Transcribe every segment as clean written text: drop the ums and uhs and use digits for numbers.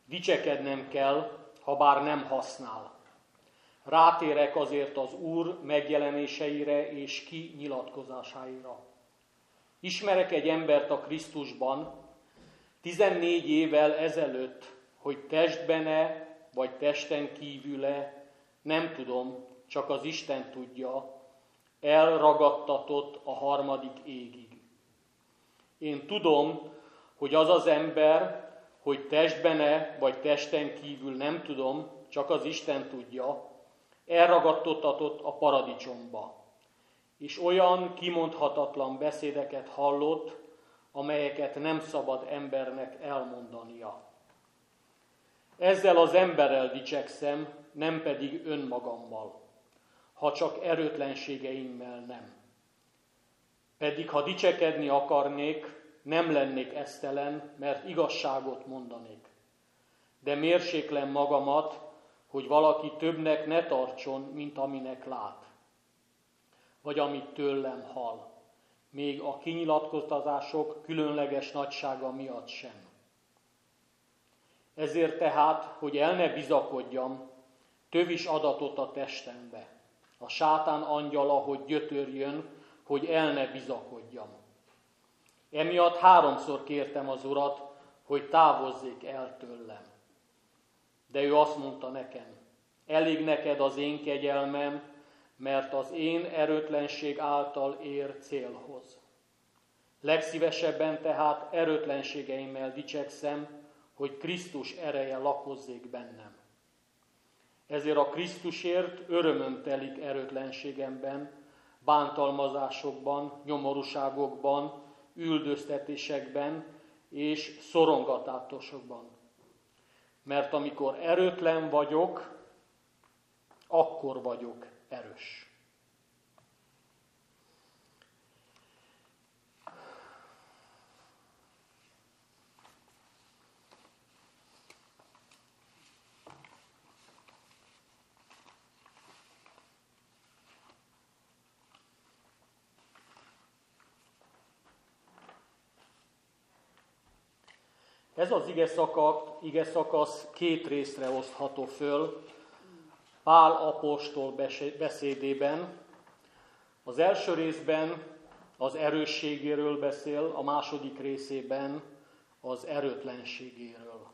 Dicsekednem kell, ha bár nem használ. Rátérek azért az Úr megjelenéseire és kinyilatkozásaira. Ismerek egy embert a Krisztusban, 14 évvel ezelőtt, hogy testben-e, vagy testen kívül-e, nem tudom, csak az Isten tudja, elragadtatott a harmadik égig. Én tudom, hogy az az ember, hogy testben-e, vagy testen kívül, nem tudom, csak az Isten tudja, elragadtatott a paradicsomba, és olyan kimondhatatlan beszédeket hallott, amelyeket nem szabad embernek elmondania. Ezzel az emberrel dicsekszem, nem pedig önmagammal, ha csak erőtlenségeimmel nem. Pedig ha dicsekedni akarnék, nem lennék esztelen, mert igazságot mondanék. De mérséklem magamat, hogy valaki többnek ne tartson, mint aminek lát, vagy amit tőlem hall, még a kinyilatkoztatások különleges nagysága miatt sem. Ezért tehát, hogy el ne bizakodjam, tövis adatot a testembe, a sátán angyala, hogy gyötörjön, hogy el ne bizakodjam. Emiatt 3-szor kértem az Urat, hogy távozzék el tőlem. De ő azt mondta nekem, elég neked az én kegyelmem, mert az én erőtlenség által ér célhoz. Legszívesebben tehát erőtlenségeimmel dicsekszem, hogy Krisztus ereje lakozzék bennem. Ezért a Krisztusért örömöm telik erőtlenségemben, bántalmazásokban, nyomorúságokban, üldöztetésekben és szorongatásokban. Mert amikor erőtlen vagyok, akkor vagyok erős. Ez az ige szakasz 2 részre osztható föl Pál apostol beszédében. Az első részben az erősségéről beszél, a második részében az erőtlenségéről.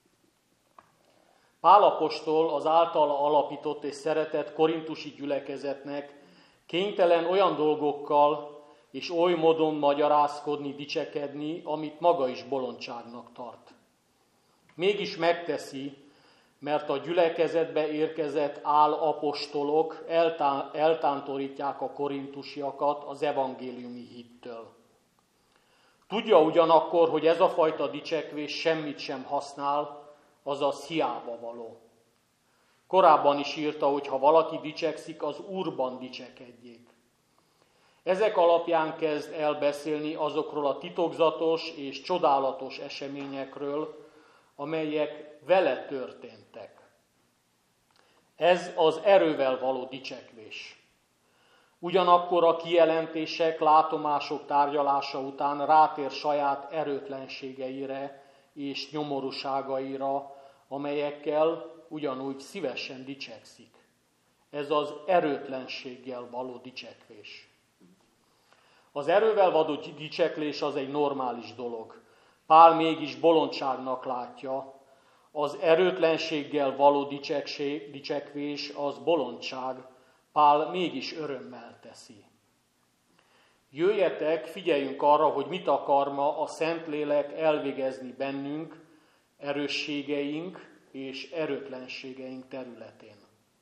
Pál apostol az általa alapított és szeretett korintusi gyülekezetnek kénytelen olyan dolgokkal és oly módon magyarázkodni, dicsekedni, amit maga is bolondságnak tart. Mégis megteszi, mert a gyülekezetbe érkezett álapostolok eltántorítják a korintusiakat az evangéliumi hittől. Tudja ugyanakkor, hogy ez a fajta dicsekvés semmit sem használ, azaz hiába való. Korábban is írta, hogy ha valaki dicsekszik, az Úrban dicsekedjék. Ezek alapján kezd el beszélni azokról a titokzatos és csodálatos eseményekről, amelyek vele történtek. Ez az erővel való dicsekvés. Ugyanakkor a kijelentések, látomások tárgyalása után rátér saját erőtlenségeire és nyomorúságaira, amelyekkel ugyanúgy szívesen dicsekszik. Ez az erőtlenséggel való dicsekvés. Az erővel való dicseklés az egy normális dolog. Pál mégis bolondságnak látja, az erőtlenséggel való dicsekvés az bolondság, Pál mégis örömmel teszi. Jöjjetek, figyeljünk arra, hogy mit akar ma a Szentlélek elvégezni bennünk, erősségeink és erőtlenségeink területén.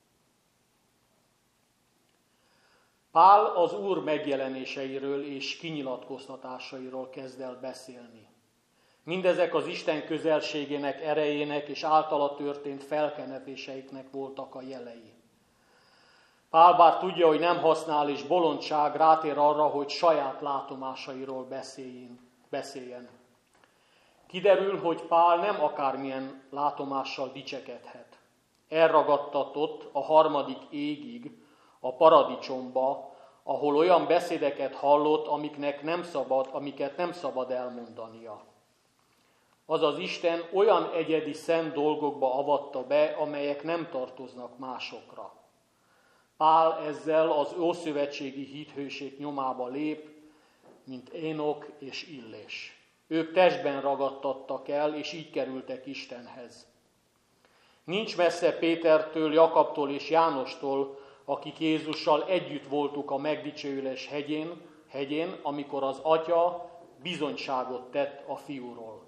Pál az Úr megjelenéseiről és kinyilatkoztatásairól kezd el beszélni. Mindezek az Isten közelségének, erejének és általa történt felkenetéseiknek voltak a jelei. Pál bár tudja, hogy nem használ és bolondság, rátér arra, hogy saját látomásairól beszéljen. Kiderül, hogy Pál nem akármilyen látomással dicsekedhet. Elragadtatott a harmadik égig, a paradicsomba, ahol olyan beszédeket hallott, amiket nem szabad elmondania. azaz Isten olyan egyedi szent dolgokba avatta be, amelyek nem tartoznak másokra. Pál ezzel az ószövetségi hithőség nyomába lép, mint Énok és Illés. Ők testben ragadtattak el, és így kerültek Istenhez. Nincs messze Pétertől, Jakabtól és Jánostól, akik Jézussal együtt voltuk a megdicsőülés hegyén, amikor az Atya bizonyságot tett a Fiúról.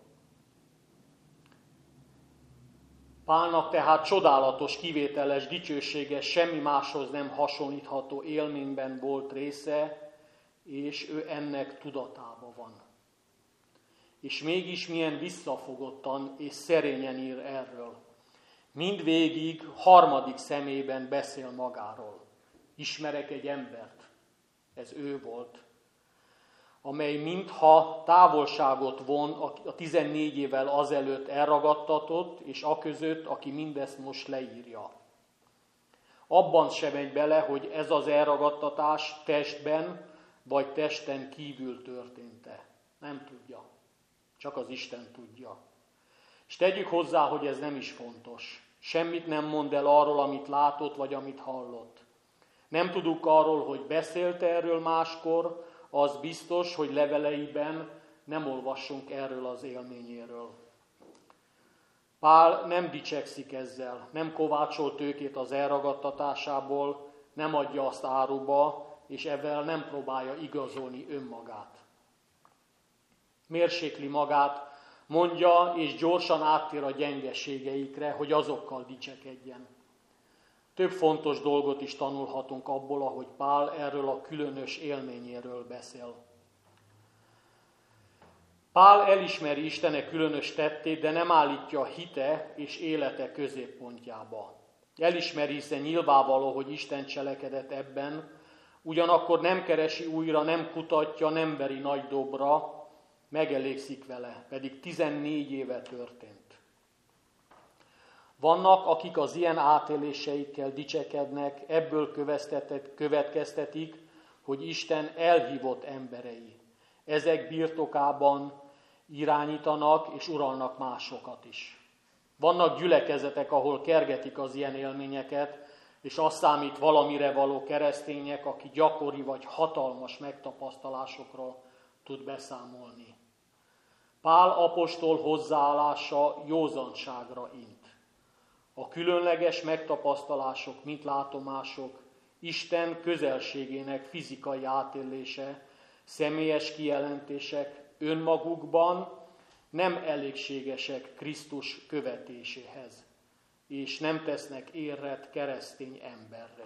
Pálnak tehát csodálatos, kivételes, dicsőséges, semmi máshoz nem hasonlítható élményben volt része, és ő ennek tudatában van. És mégis milyen visszafogottan és szerényen ír erről. Mindvégig harmadik személyben beszél magáról. Ismerek egy embert, ez ő volt, amely mintha távolságot von a 14 évvel azelőtt elragadtatott, és aközött, aki mindezt most leírja. Abban sem megy bele, hogy ez az elragadtatás testben vagy testen kívül történt-e. Nem tudja. Csak az Isten tudja. És tegyük hozzá, hogy ez nem is fontos. Semmit nem mond el arról, amit látott, vagy amit hallott. Nem tudunk arról, hogy beszélt erről máskor, az biztos, hogy leveleiben nem olvassunk erről az élményéről. Pál nem dicsekszik ezzel, nem kovácsol tőkét az elragadtatásából, nem adja azt áruba, és ezzel nem próbálja igazolni önmagát. Mérsékli magát, mondja, és gyorsan áttér a gyengeségeikre, hogy azokkal dicsekedjen. Több fontos dolgot is tanulhatunk abból, ahogy Pál erről a különös élményéről beszél. Pál elismeri Istenek különös tettét, de nem állítja hite és élete középpontjába. Elismeri, hiszen nyilvánvaló, hogy Isten cselekedett ebben, ugyanakkor nem keresi újra, nem kutatja, nem veri nagy dobra, megelégszik vele, pedig 14 éve történt. Vannak, akik az ilyen átéléseikkel dicsekednek, ebből következtetik, hogy Isten elhívott emberei. Ezek birtokában irányítanak és uralnak másokat is. Vannak gyülekezetek, ahol kergetik az ilyen élményeket, és azt számít valamire való keresztények, aki gyakori vagy hatalmas megtapasztalásokról tud beszámolni. Pál apostol hozzáállása józanságra int. A különleges megtapasztalások, mint látomások, Isten közelségének fizikai átélése, személyes kijelentések önmagukban nem elégségesek Krisztus követéséhez, és nem tesznek érret keresztény emberre.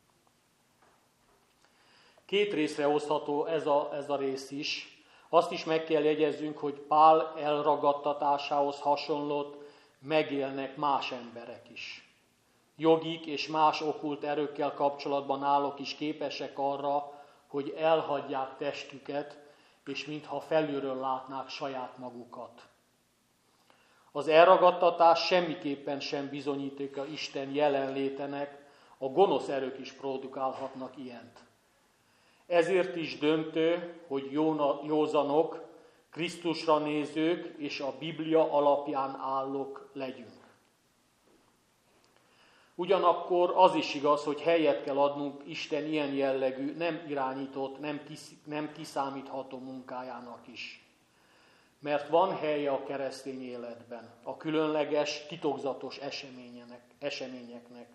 Két részre osztható ez a rész is. Azt is meg kell jegyezzünk, hogy Pál elragadtatásához hasonlott megélnek más emberek is. Jogik és más okkult erőkkel kapcsolatban állók is képesek arra, hogy elhagyják testüket, és mintha felülről látnák saját magukat. Az elragadtatás semmiképpen sem bizonyítéka Isten jelenlétenek, a gonosz erők is produkálhatnak ilyent. Ezért is döntő, hogy józanok, Krisztusra nézők és a Biblia alapján állók legyünk. Ugyanakkor az is igaz, hogy helyet kell adnunk Isten ilyen jellegű, nem irányított, nem kiszámítható munkájának is. Mert van helye a keresztény életben, a különleges, titokzatos eseményeknek.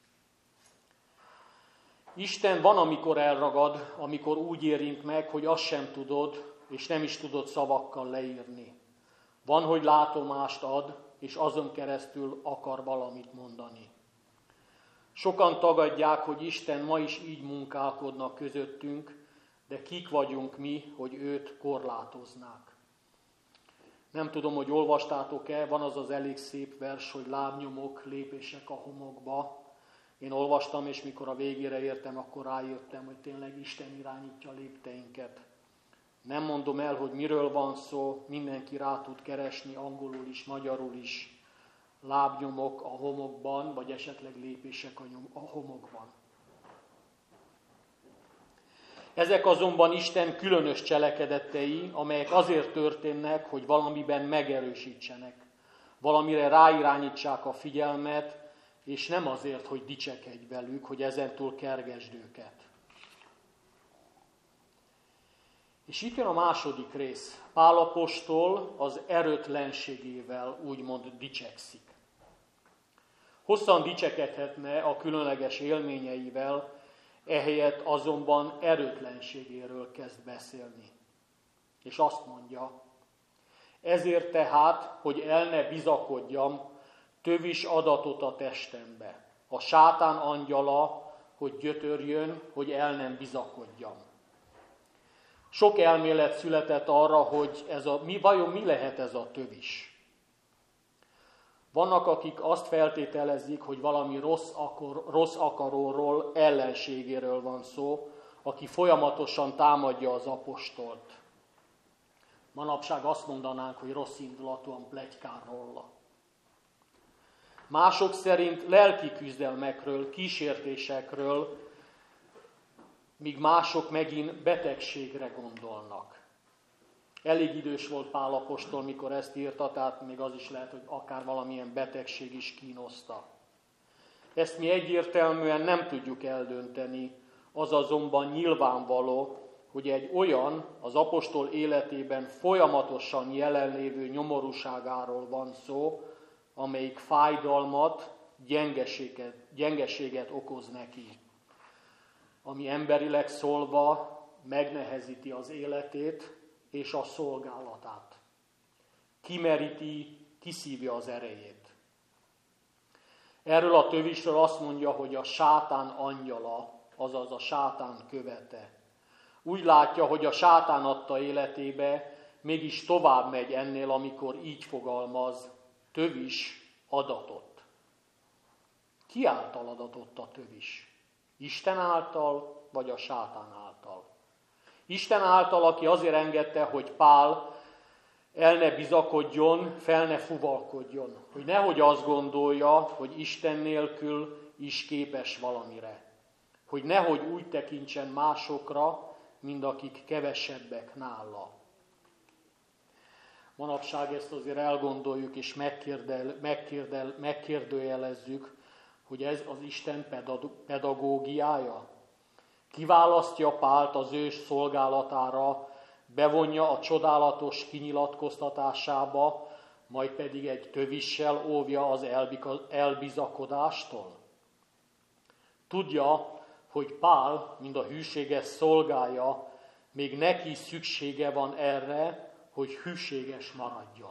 Isten van, amikor elragad, amikor úgy érint meg, hogy azt sem tudod, és nem is tudod szavakkal leírni. Van, hogy látomást ad, és azon keresztül akar valamit mondani. Sokan tagadják, hogy Isten ma is így munkálkodna közöttünk, de kik vagyunk mi, hogy őt korlátoznák. Nem tudom, hogy olvastátok-e, van az elég szép vers, hogy lábnyomok, lépések a homokba. Én olvastam, és mikor a végére értem, akkor rájöttem, hogy tényleg Isten irányítja a lépteinket. Nem mondom el, hogy miről van szó, mindenki rá tud keresni, angolul is, magyarul is. Lábnyomok a homokban, vagy esetleg lépések a homokban. Ezek azonban Isten különös cselekedetei, amelyek azért történnek, hogy valamiben megerősítsenek, valamire ráirányítsák a figyelmet, és nem azért, hogy dicsekedj velük, hogy ezentúl kergesd őket. És itt jön a második rész. Pál apostol az erőtlenségével úgymond dicsekszik. Hosszan dicsekedhetne a különleges élményeivel, ehelyett azonban erőtlenségéről kezd beszélni. És azt mondja, ezért tehát, hogy el ne bizakodjam, tövis adatot a testembe. A sátán angyala, hogy gyötörjön, hogy el nem bizakodjam. Sok elmélet született arra, hogy vajon mi lehet ez a tövis. Vannak, akik azt feltételezik, hogy valami rossz akaróról, ellenségéről van szó, aki folyamatosan támadja az apostolt. Manapság azt mondanánk, hogy rossz indulatúan pletykál róla. Mások szerint lelki küzdelmekről, kísértésekről, míg mások megint betegségre gondolnak. Elég idős volt Pál apostol, mikor ezt írta, tehát még az is lehet, hogy akár valamilyen betegség is kínoszta. Ezt mi egyértelműen nem tudjuk eldönteni, az azonban nyilvánvaló, hogy egy olyan az apostol életében folyamatosan jelenlévő nyomorúságáról van szó, amelyik fájdalmat, gyengeséget okoz neki, ami emberileg szólva megnehezíti az életét és a szolgálatát. Kimeríti, kiszívja az erejét. Erről a tövisről azt mondja, hogy a sátán angyala, azaz a sátán követe. Úgy látja, hogy a sátán adta életébe, mégis tovább megy ennél, amikor így fogalmaz, tövis adatot. Ki által adatott a tövis? Isten által, vagy a sátán által? Isten által, aki azért engedte, hogy Pál el ne bizakodjon, fel ne fuvalkodjon. Hogy nehogy azt gondolja, hogy Isten nélkül is képes valamire. Hogy nehogy úgy tekintsen másokra, mint akik kevesebbek nála. Manapság ezt azért elgondoljuk és megkérdőjelezzük, hogy ez az Isten pedagógiája. Kiválasztja Pált az ős szolgálatára, bevonja a csodálatos kinyilatkoztatásába, majd pedig egy tövissel óvja az elbizakodástól. Tudja, hogy Pál, mint a hűséges szolgája, még neki szüksége van erre, hogy hűséges maradjon.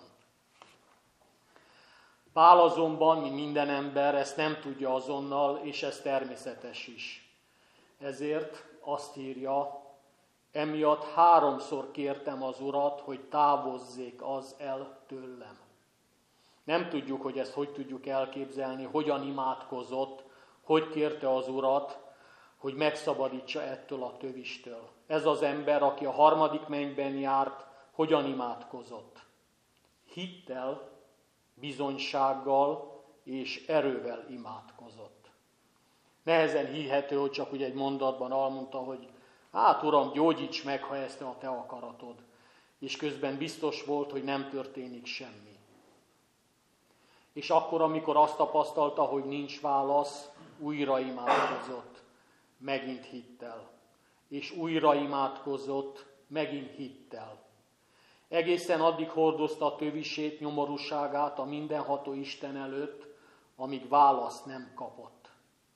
Pál azonban, mint minden ember, ezt nem tudja azonnal, és ez természetes is. Ezért azt írja, emiatt 3-szor kértem az Urat, hogy távozzék az el tőlem. Nem tudjuk, hogy ezt hogy tudjuk elképzelni, hogyan imádkozott, hogy kérte az Urat, hogy megszabadítsa ettől a tövistől. Ez az ember, aki a 3. mennyben járt, hogyan imádkozott? Hittel, bizonysággal és erővel imádkozott. Nehezen hihető, hogy csak úgy egy mondatban elmondta, hogy hát Uram, gyógyíts meg, ha ezt a te akaratod. És közben biztos volt, hogy nem történik semmi. És akkor, amikor azt tapasztalta, hogy nincs válasz, újra imádkozott, megint hittel. És újra imádkozott, megint hittel. Egészen addig hordozta a tövisét, nyomorúságát a mindenható Isten előtt, amíg választ nem kapott.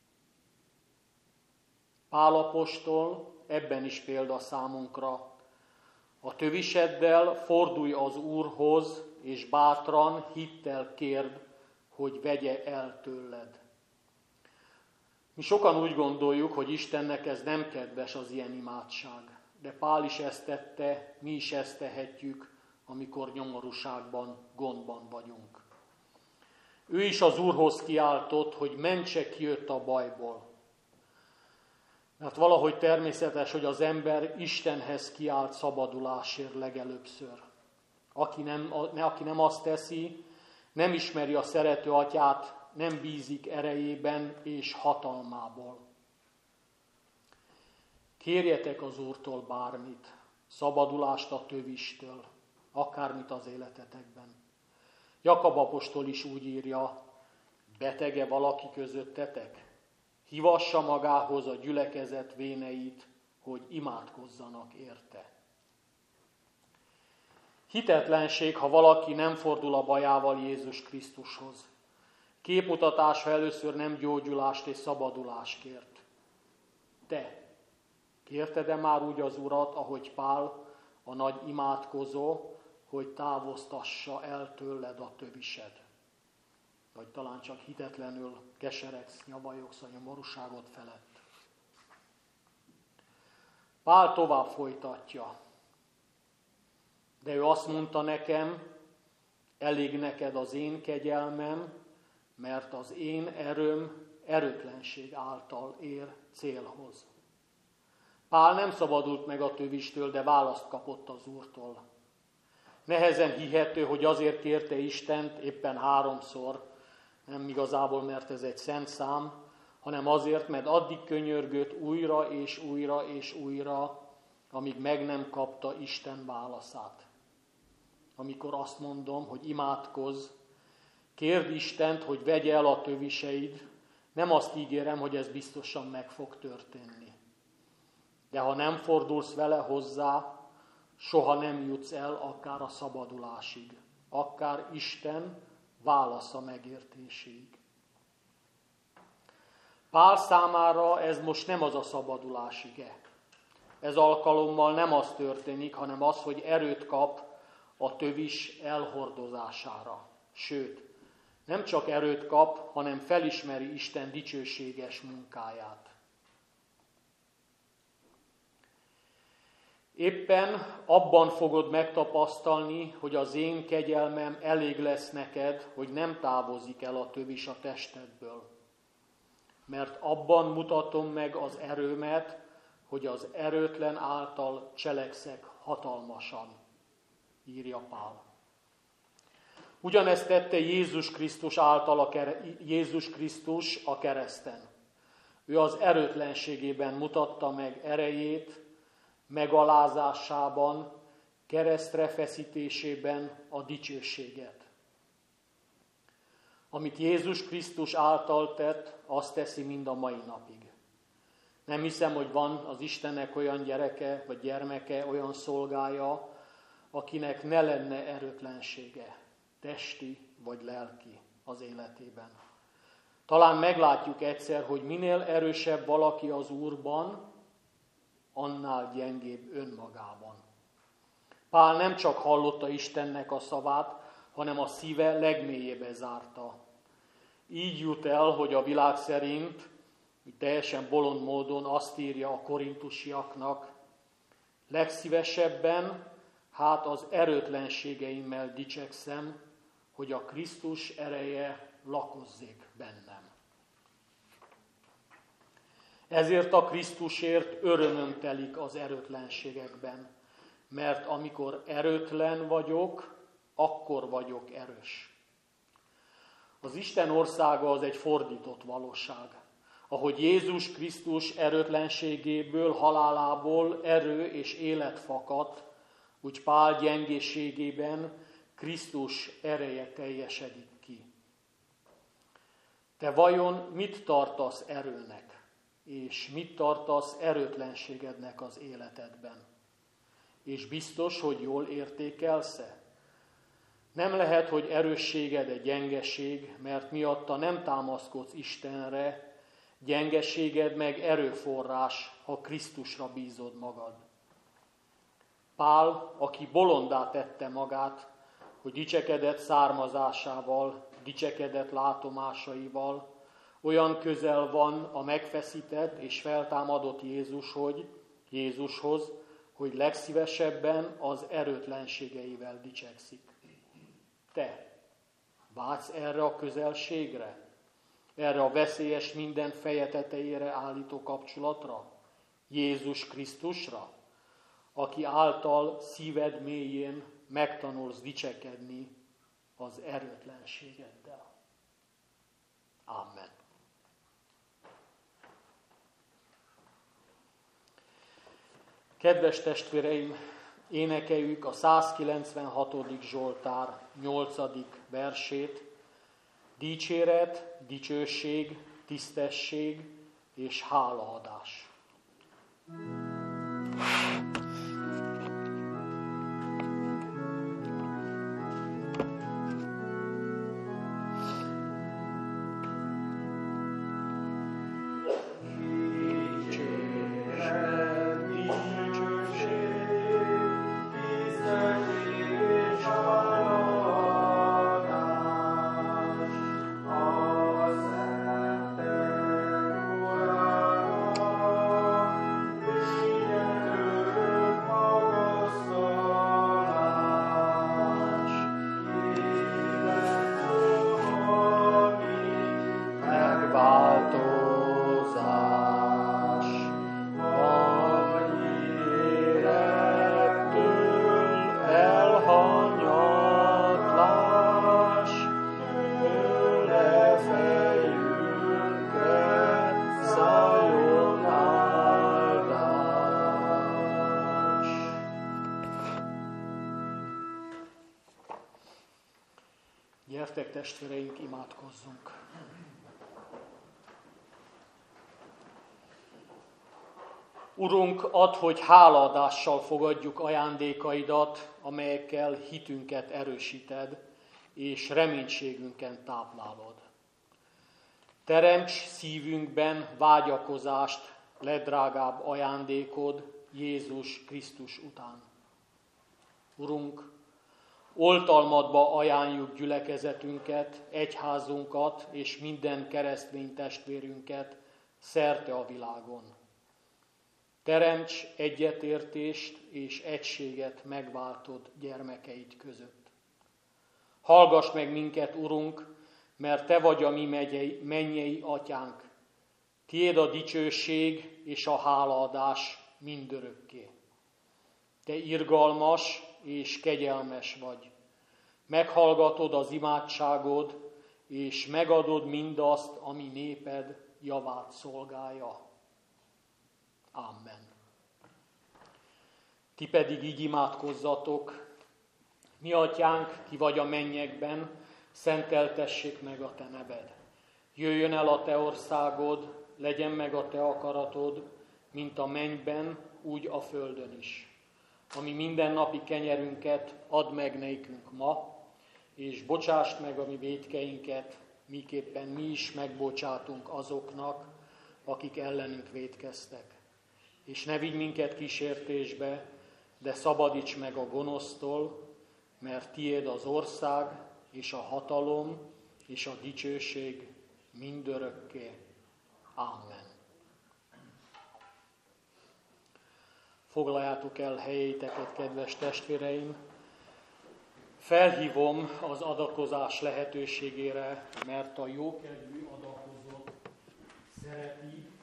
Pál apostol ebben is példa számunkra. A töviseddel fordulj az Úrhoz, és bátran hittel kérd, hogy vegye el tőled. Mi sokan úgy gondoljuk, hogy Istennek ez nem kedves az ilyen imádság. De Pál is ezt tette, mi is ezt tehetjük, amikor nyomorúságban, gondban vagyunk. Ő is az Úrhoz kiáltott, hogy mentse ki őt a bajból. Mert valahogy természetes, hogy az ember Istenhez kiált szabadulásért legelőbbször. Aki nem azt teszi, nem ismeri a szerető atyát, nem bízik erejében és hatalmából. Kérjetek az Úrtól bármit, szabadulást a tövistől, akármit az életetekben. Jakab apostol is úgy írja, betege valaki közöttetek? Hívassa magához a gyülekezet véneit, hogy imádkozzanak érte. Hitetlenség, ha valaki nem fordul a bajával Jézus Krisztushoz. Képmutatás, ha először nem gyógyulást és szabadulást kért. Te kérted-e már úgy az Urat, ahogy Pál, a nagy imádkozó, hogy távoztassa el tőled a tövised? Vagy talán csak hitetlenül keseregsz, nyavajogsz a nyomorúságod felett. Pál tovább folytatja. De ő azt mondta nekem, elég neked az én kegyelmem, mert az én erőm erőtlenség által ér célhoz. Pál nem szabadult meg a tövistől, de választ kapott az Úrtól. Nehezen hihető, hogy azért kérte Istent éppen 3-szor, nem igazából, mert ez egy szent szám, hanem azért, mert addig könyörgött újra és újra és újra, amíg meg nem kapta Isten válaszát. Amikor azt mondom, hogy imádkozz, kérd Istent, hogy vegye el a töviseid, nem azt ígérem, hogy ez biztosan meg fog történni. De ha nem fordulsz vele hozzá, soha nem jutsz el akár a szabadulásig, akár Isten válasza megértéséig. Pál számára ez most nem az a szabadulás ige. Ez alkalommal nem az történik, hanem az, hogy erőt kap a tövis elhordozására. Sőt, nem csak erőt kap, hanem felismeri Isten dicsőséges munkáját. Éppen abban fogod megtapasztalni, hogy az én kegyelmem elég lesz neked, hogy nem távozik el a tövis a testedből. Mert abban mutatom meg az erőmet, hogy az erőtlen által cselekszek hatalmasan, írja Pál. Ugyanezt tette Jézus Krisztus Jézus Krisztus a kereszten. Ő az erőtlenségében mutatta meg erejét, megalázásában, keresztre feszítésében a dicsőséget. Amit Jézus Krisztus által tett, azt teszi mind a mai napig. Nem hiszem, hogy van az Istennek olyan gyereke, vagy gyermeke, olyan szolgája, akinek ne lenne erőtlensége, testi vagy lelki az életében. Talán meglátjuk egyszer, hogy minél erősebb valaki az Úrban, annál gyengébb önmagában. Pál nem csak hallotta Istennek a szavát, hanem a szíve legmélyébe zárta. Így jut el, hogy a világ szerint, teljesen bolond módon azt írja a korintusiaknak, legszívesebben, hát az erőtlenségeimmel dicsekszem, hogy a Krisztus ereje lakozzék bennem. Ezért a Krisztusért örömöm telik az erőtlenségekben, mert amikor erőtlen vagyok, akkor vagyok erős. Az Isten országa az egy fordított valóság. Ahogy Jézus Krisztus erőtlenségéből, halálából erő és élet fakadt, úgy Pál gyengéségében Krisztus ereje teljesedik ki. Te vajon mit tartasz erőnek, és mit tartasz erőtlenségednek az életedben? És biztos, hogy jól értékelsz-e? Nem lehet, hogy erősséged egy gyengeség, mert miatta nem támaszkodsz Istenre, gyengeséged meg erőforrás, ha Krisztusra bízod magad. Pál, aki bolondá tette magát, hogy dicsekedett származásával, dicsekedett látomásaival, olyan közel van a megfeszített és feltámadott Jézushoz, hogy legszívesebben az erőtlenségeivel dicsekszik. Te vágysz erre a közelségre? Erre a veszélyes minden feje tetejére állító kapcsolatra? Jézus Krisztusra, aki által szíved mélyén megtanulsz dicsekedni az erőtlenségeddel. Amen. Kedves testvéreim, énekeljük a 196. Zsoltár 8. versét. Dicséret, dicsőség, tisztesség és hálaadás. Gyertek, testvéreink, imádkozzunk! Urunk, add, hogy hálaadással fogadjuk ajándékaidat, amelyekkel hitünket erősíted, és reménységünken táplálod. Teremts szívünkben vágyakozást legdrágább ajándékod, Jézus Krisztus után. Urunk, oltalmadba ajánljuk gyülekezetünket, egyházunkat és minden keresztény testvérünket szerte a világon. Teremts egyetértést és egységet megváltod gyermekeid között. Hallgass meg minket, Urunk, mert Te vagy a mi mennyei atyánk. Tiéd a dicsőség és a hálaadás mindörökké. Te irgalmas és kegyelmes vagy. Meghallgatod az imádságod, és megadod mindazt, ami néped javát szolgálja. Amen. Ti pedig így imádkozzatok: mi atyánk, ki vagy a mennyekben, szenteltessék meg a te neved. Jöjjön el a te országod, legyen meg a te akaratod, mint a mennyben, úgy a földön is. Ami mindennapi kenyerünket add meg nékünk ma, és bocsásd meg a mi vétkeinket, miképpen mi is megbocsátunk azoknak, akik ellenünk vétkeztek. És ne vigy minket kísértésbe, de szabadíts meg a gonosztól, mert tiéd az ország, és a hatalom, és a dicsőség mindörökké. Amen. Foglaljátok el helyeiteket, kedves testvéreim! Felhívom az adakozás lehetőségére, mert a jókedvű adakozót szereti